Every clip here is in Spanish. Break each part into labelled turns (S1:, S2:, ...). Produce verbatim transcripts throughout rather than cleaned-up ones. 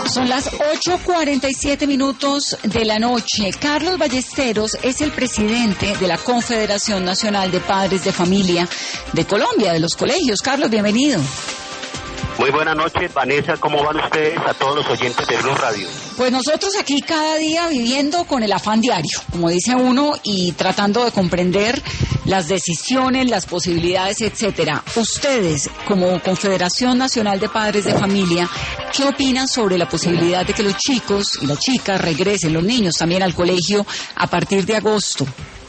S1: Son las ocho cuarenta y siete minutos de la noche. Carlos Ballesteros es el presidente de la Confederación Nacional de Padres de Familia de Colombia, de los colegios. Carlos, bienvenido.
S2: Muy buenas noches, Vanessa. ¿Cómo van ustedes? A todos los oyentes de Blue Radio.
S1: Pues nosotros aquí cada día viviendo con el afán diario, como dice uno, y tratando de comprender las decisiones, las posibilidades, etcétera. Ustedes, como Confederación Nacional de Padres de Familia, ¿qué opinan sobre la posibilidad de que los chicos y las chicas regresen, los niños también, al colegio a partir de agosto?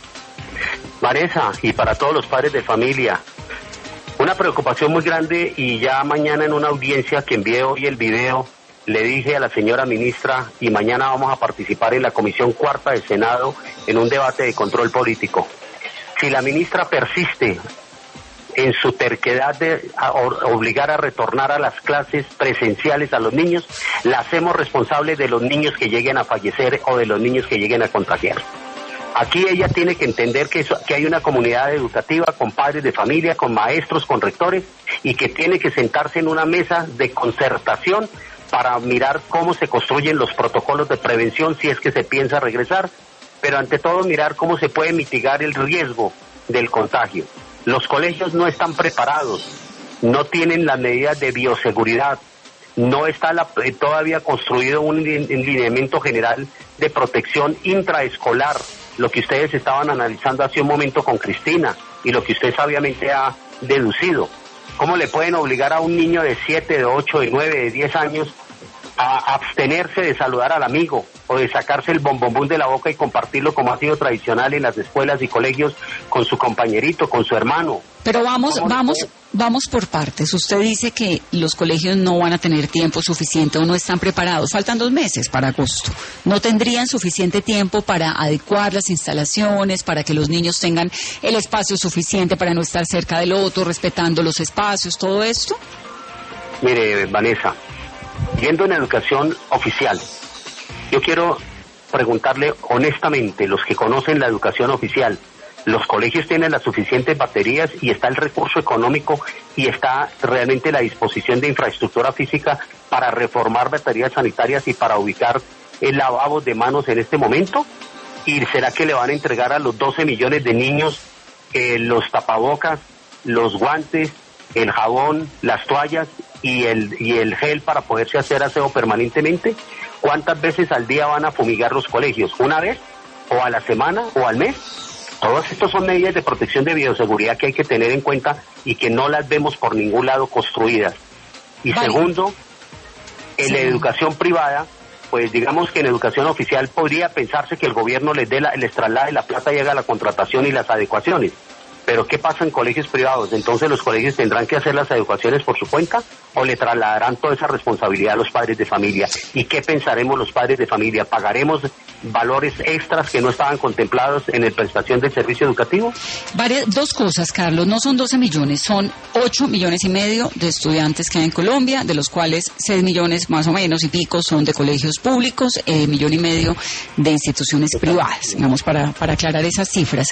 S2: Vanessa, y para todos los padres de familia, una preocupación muy grande, y ya mañana en una audiencia que envié hoy el video, le dije a la señora ministra, y mañana vamos a participar en la Comisión Cuarta del Senado en un debate de control político. Si la ministra persiste en su terquedad de obligar a retornar a las clases presenciales a los niños, la hacemos responsable de los niños que lleguen a fallecer o de los niños que lleguen a contagiar. Aquí ella tiene que entender que, eso, que hay una comunidad educativa con padres de familia, con maestros, con rectores, y que tiene que sentarse en una mesa de concertación para mirar cómo se construyen los protocolos de prevención si es que se piensa regresar, pero ante todo mirar cómo se puede mitigar el riesgo del contagio. Los colegios no están preparados, no tienen las medidas de bioseguridad, no está la, todavía construido un lineamiento general de protección intraescolar, lo que ustedes estaban analizando hace un momento con Cristina y lo que usted sabiamente ha deducido. ¿Cómo le pueden obligar a un niño de siete, de ocho, de nueve, de diez años a abstenerse de saludar al amigo o de sacarse el bombombón de la boca y compartirlo como ha sido tradicional en las escuelas y colegios con su compañerito, con su hermano?
S1: Pero vamos, vamos, vamos por partes. Usted dice que los colegios no van a tener tiempo suficiente o no están preparados. Faltan dos meses para agosto. ¿No tendrían suficiente tiempo para adecuar las instalaciones, para que los niños tengan el espacio suficiente para no estar cerca del otro, respetando los espacios, todo esto?
S2: Mire, Vanessa, yendo en educación oficial, yo quiero preguntarle honestamente, los que conocen la educación oficial, los colegios tienen las suficientes baterías y está el recurso económico y está realmente la disposición de infraestructura física para reformar baterías sanitarias y para ubicar el lavabo de manos en este momento? ¿Y será que le van a entregar a los doce millones de niños eh, los tapabocas, los guantes, el jabón, las toallas y el, y el gel para poderse hacer aseo permanentemente? ¿Cuántas veces al día van a fumigar los colegios? ¿Una vez? ¿O a la semana? ¿O al mes? Todas estas son medidas de protección de bioseguridad que hay que tener en cuenta y que no las vemos por ningún lado construidas. Y vale. Segundo, en sí. La educación privada, pues digamos que en educación oficial podría pensarse que el gobierno les dé la, les traslade la plata y haga la contratación y las adecuaciones. Pero ¿qué pasa en colegios privados? Entonces los colegios tendrán que hacer las adecuaciones por su cuenta o le trasladarán toda esa responsabilidad a los padres de familia. ¿Y qué pensaremos los padres de familia? ¿Pagaremos valores extras que no estaban contemplados en la prestación del servicio educativo?
S1: Varias, dos cosas, Carlos. No son doce millones, son ocho millones y medio de estudiantes que hay en Colombia, de los cuales seis millones más o menos y pico son de colegios públicos, eh, millón y medio de instituciones privadas, digamos, para, para aclarar esas cifras.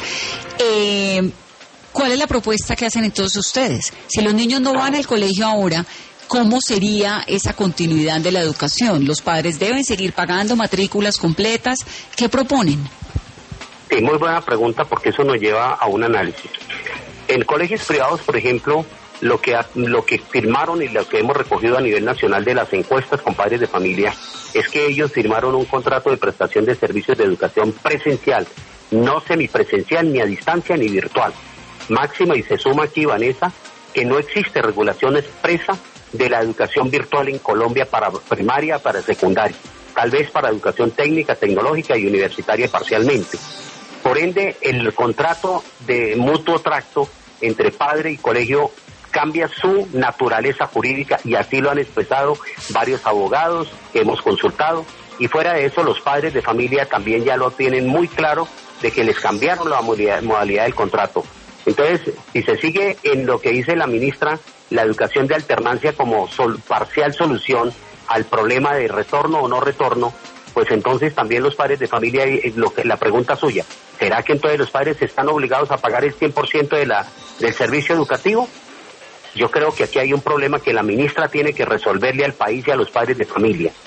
S1: Eh... ¿Cuál es la propuesta que hacen entonces ustedes? Si los niños no van al colegio ahora, ¿cómo sería esa continuidad de la educación? ¿Los padres deben seguir pagando matrículas completas? ¿Qué proponen?
S2: Sí, muy buena pregunta, porque eso nos lleva a un análisis. En colegios privados, por ejemplo, lo que, lo que firmaron y lo que hemos recogido a nivel nacional de las encuestas con padres de familia es que ellos firmaron un contrato de prestación de servicios de educación presencial, no semipresencial, ni a distancia, ni virtual. Máxima, y se suma aquí, Vanessa, que no existe regulación expresa de la educación virtual en Colombia para primaria, para secundaria, tal vez para educación técnica, tecnológica y universitaria parcialmente. Por ende, el contrato de mutuo tracto entre padre y colegio cambia su naturaleza jurídica y así lo han expresado varios abogados que hemos consultado, y fuera de eso los padres de familia también ya lo tienen muy claro de que les cambiaron la modalidad, modalidad del contrato. Entonces, si se sigue en lo que dice la ministra, la educación de alternancia como sol, parcial solución al problema de retorno o no retorno, pues entonces también los padres de familia, lo que, la pregunta suya, ¿será que entonces los padres están obligados a pagar el cien por ciento de la, del servicio educativo? Yo creo que aquí hay un problema que la ministra tiene que resolverle al país y a los padres de familia.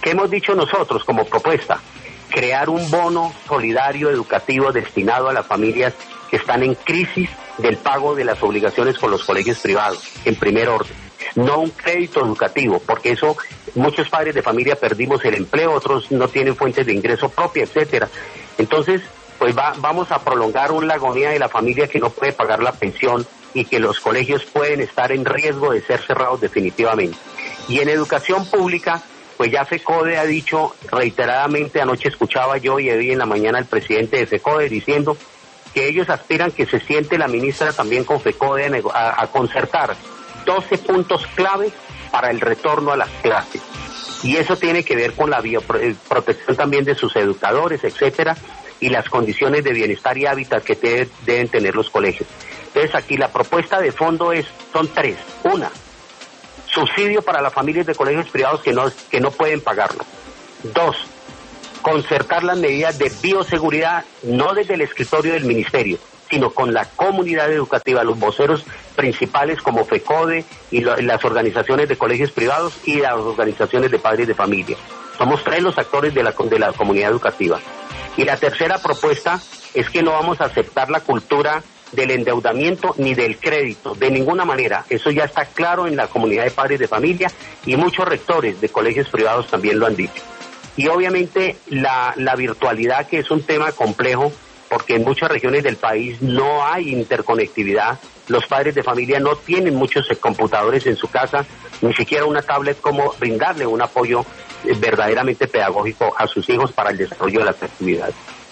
S2: ¿Qué hemos dicho nosotros como propuesta? Crear un bono solidario educativo destinado a las familias que están en crisis del pago de las obligaciones con los colegios privados, en primer orden. No un crédito educativo, porque eso, muchos padres de familia perdimos el empleo, otros no tienen fuentes de ingreso propia, etcétera. Entonces, pues va, vamos a prolongar una agonía de la familia que no puede pagar la pensión y que los colegios pueden estar en riesgo de ser cerrados definitivamente. Y en educación pública, pues ya FECODE ha dicho reiteradamente, anoche escuchaba yo y hoy en la mañana el presidente de FECODE diciendo que ellos aspiran que se siente la ministra también con FECODE a, a concertar doce puntos clave para el retorno a las clases. Y eso tiene que ver con la bioprotección también de sus educadores, etcétera, y las condiciones de bienestar y hábitat que te, deben tener los colegios. Entonces aquí la propuesta de fondo es, son tres. Una, subsidio para las familias de colegios privados que no, que no pueden pagarlo. Dos, concertar las medidas de bioseguridad, no desde el escritorio del ministerio, sino con la comunidad educativa, los voceros principales como FECODE y lo, las organizaciones de colegios privados y las organizaciones de padres de familia. Somos tres los actores de la, de la comunidad educativa. Y la tercera propuesta es que no vamos a aceptar la cultura del endeudamiento ni del crédito, de ninguna manera. Eso ya está claro en la comunidad de padres de familia y muchos rectores de colegios privados también lo han dicho. Y obviamente la, la virtualidad, que es un tema complejo, porque en muchas regiones del país no hay interconectividad, los padres de familia no tienen muchos computadores en su casa, ni siquiera una tablet, como brindarle un apoyo verdaderamente pedagógico a sus hijos para el desarrollo de las actividades.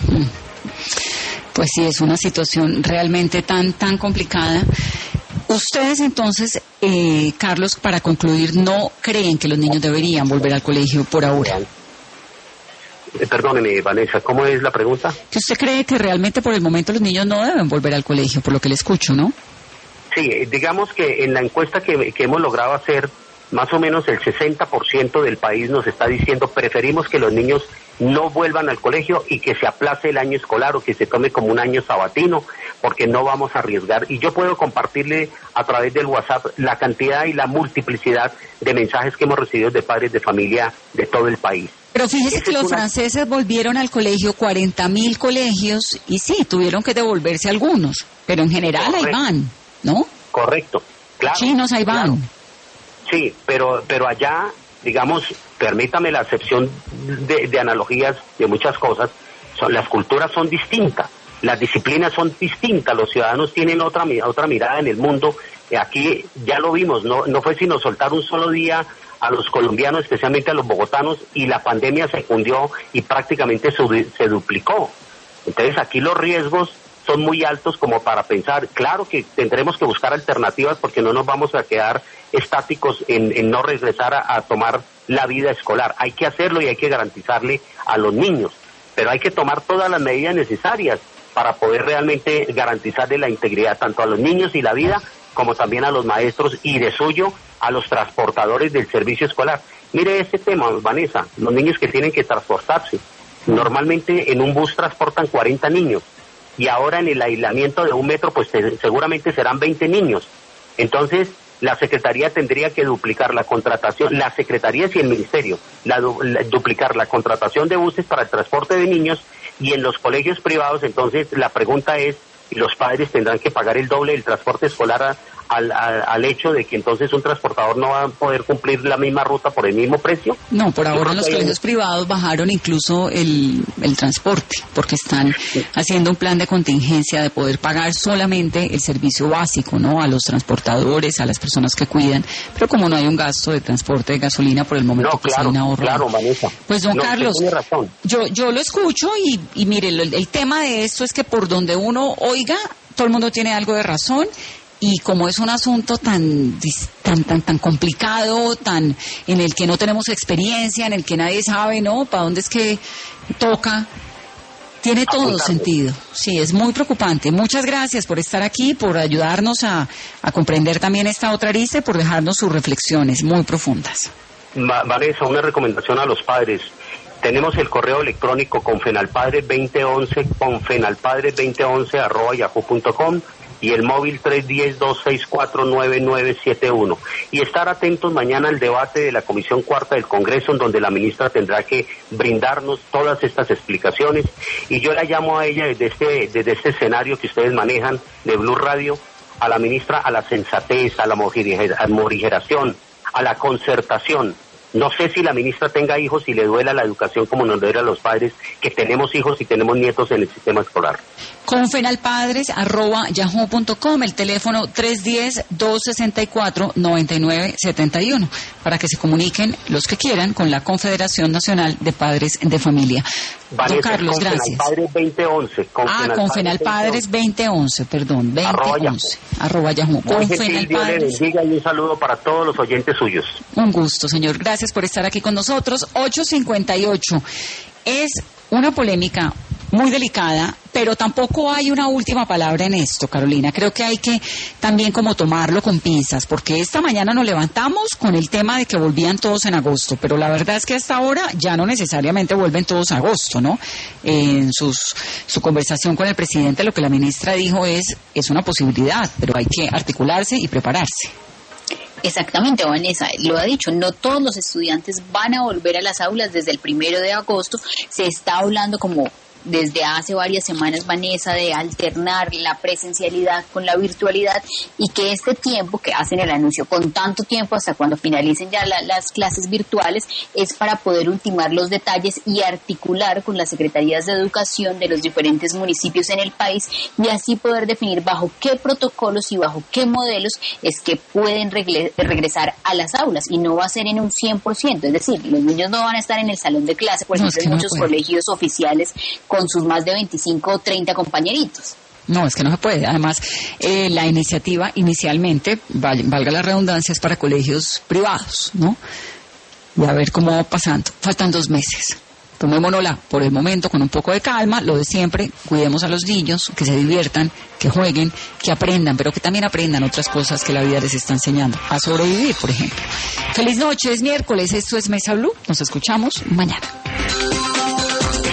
S1: Pues sí, es una situación realmente tan, tan complicada. Ustedes entonces, eh, Carlos, para concluir, ¿no creen que los niños deberían volver al colegio por ahora?
S2: Eh, perdóneme, Vanessa, ¿cómo es la pregunta?
S1: Que usted cree que realmente por el momento los niños no deben volver al colegio, por lo que le escucho, ¿no?
S2: Sí, digamos que en la encuesta que, que hemos logrado hacer, más o menos el sesenta por ciento del país nos está diciendo preferimos que los niños no vuelvan al colegio y que se aplace el año escolar o que se tome como un año sabatino, porque no vamos a arriesgar. Y yo puedo compartirle a través del WhatsApp la cantidad y la multiplicidad de mensajes que hemos recibido de padres de familia de todo el país.
S1: Pero fíjese
S2: Esa
S1: que los
S2: una...
S1: franceses volvieron al colegio, cuarenta mil colegios, y sí, tuvieron que devolverse algunos, pero en general Correcto. Ahí van, ¿no?
S2: Correcto, claro.
S1: Chinos ahí van.
S2: Claro. Sí, pero, pero allá, digamos, permítame la acepción de, de analogías de muchas cosas, son, las culturas son distintas, las disciplinas son distintas, los ciudadanos tienen otra, otra mirada en el mundo. Aquí ya lo vimos, no, no fue sino soltar un solo día a los colombianos, especialmente a los bogotanos, y la pandemia se cundió y prácticamente se, se duplicó. Entonces aquí los riesgos son muy altos como para pensar, claro que tendremos que buscar alternativas porque no nos vamos a quedar estáticos en, en no regresar a, a tomar la vida escolar. Hay que hacerlo y hay que garantizarle a los niños, pero hay que tomar todas las medidas necesarias para poder realmente garantizarle la integridad tanto a los niños y la vida, como también a los maestros y de suyo a los transportadores del servicio escolar. Mire ese tema, Vanessa, los niños que tienen que transportarse. Normalmente en un bus transportan cuarenta niños y ahora en el aislamiento de un metro pues te, seguramente serán veinte niños. Entonces la Secretaría tendría que duplicar la contratación, las secretarías y el Ministerio, la, la, duplicar la contratación de buses para el transporte de niños, y en los colegios privados entonces la pregunta es, los padres tendrán que pagar el doble del transporte escolar a, al, al, al hecho de que entonces un transportador no va a poder cumplir la misma ruta por el mismo precio.
S1: No, por ahora en los colegios privados bajaron incluso el, el transporte, porque están haciendo un plan de contingencia de poder pagar solamente el servicio básico, ¿no? A los transportadores, a las personas que cuidan, pero como no hay un gasto de transporte de gasolina por el momento,
S2: no,
S1: pues
S2: claro,
S1: hay un ahorro.
S2: Claro, Vanessa.
S1: Pues don
S2: no,
S1: Carlos,
S2: tiene razón.
S1: yo yo lo escucho y, y mire, el, el tema de esto es que por donde uno oiga, todo el mundo tiene algo de razón. Y como es un asunto tan, tan, tan, tan complicado, tan, en el que no tenemos experiencia, en el que nadie sabe, ¿no? ¿Para dónde es que toca? Tiene todo Apuntarlo. Sentido. Sí, es muy preocupante. Muchas gracias por estar aquí, por ayudarnos a, a comprender también esta otra arista y por dejarnos sus reflexiones muy profundas.
S2: Vanessa, una recomendación a los padres. Tenemos el correo electrónico confenalpadres veinte once, confenalpadres veinte once arroba yahoo punto com. y el móvil tres uno cero, dos seis cuatro, nueve nueve siete uno. Y estar atentos mañana al debate de la Comisión Cuarta del Congreso, en donde la ministra tendrá que brindarnos todas estas explicaciones. Y yo la llamo a ella desde este, desde este escenario que ustedes manejan de Blue Radio, a la ministra, a la sensatez, a la morigeración, a la concertación. No sé si la ministra tenga hijos y le duela la educación como nos duele a los padres, que tenemos hijos y tenemos nietos en el sistema escolar.
S1: confenalpadres arroba yahoo punto com, el teléfono tres uno cero, dos seis cuatro, nueve nueve siete uno, para que se comuniquen los que quieran con la Confederación Nacional de Padres de Familia.
S2: Vanessa,
S1: Don Carlos, gracias.
S2: Confenalpadres veinte once.
S1: Ah, Confenalpadres veinte once, perdón, veinte once, arroba yahoo.
S2: Confenalpadres. Y un saludo para todos los oyentes suyos.
S1: Un gusto, señor. Gracias por estar aquí con nosotros. ocho cincuenta y ocho. Es una polémica muy delicada, pero tampoco hay una última palabra en esto, Carolina. Creo que hay que también como tomarlo con pinzas, porque esta mañana nos levantamos con el tema de que volvían todos en agosto, pero la verdad es que hasta ahora ya no necesariamente vuelven todos a agosto, ¿no? En sus, su conversación con el presidente, lo que la ministra dijo es, es una posibilidad, pero hay que articularse y prepararse.
S3: Exactamente, Vanessa, lo ha dicho, no todos los estudiantes van a volver a las aulas desde el primero de agosto. Se está hablando como desde hace varias semanas, Vanessa, de alternar la presencialidad con la virtualidad, y que este tiempo que hacen el anuncio con tanto tiempo hasta cuando finalicen ya la, las clases virtuales es para poder ultimar los detalles y articular con las secretarías de educación de los diferentes municipios en el país, y así poder definir bajo qué protocolos y bajo qué modelos es que pueden regle- regresar a las aulas, y no va a ser en un cien por ciento, es decir, los niños no van a estar en el salón de clase, por
S1: no,
S3: ejemplo,
S1: es que
S3: en
S1: no
S3: muchos colegios oficiales con sus más de veinticinco o treinta compañeritos.
S1: No, es que no se puede. Además, eh, la iniciativa inicialmente, val, valga la redundancia, es para colegios privados, ¿no? Y a ver cómo va pasando. Faltan dos meses. Tomémonosla por el momento con un poco de calma, lo de siempre, cuidemos a los niños, que se diviertan, que jueguen, que aprendan, pero que también aprendan otras cosas que la vida les está enseñando, a sobrevivir, por ejemplo. Feliz noche, es miércoles, esto es Mesa Blue, nos escuchamos mañana.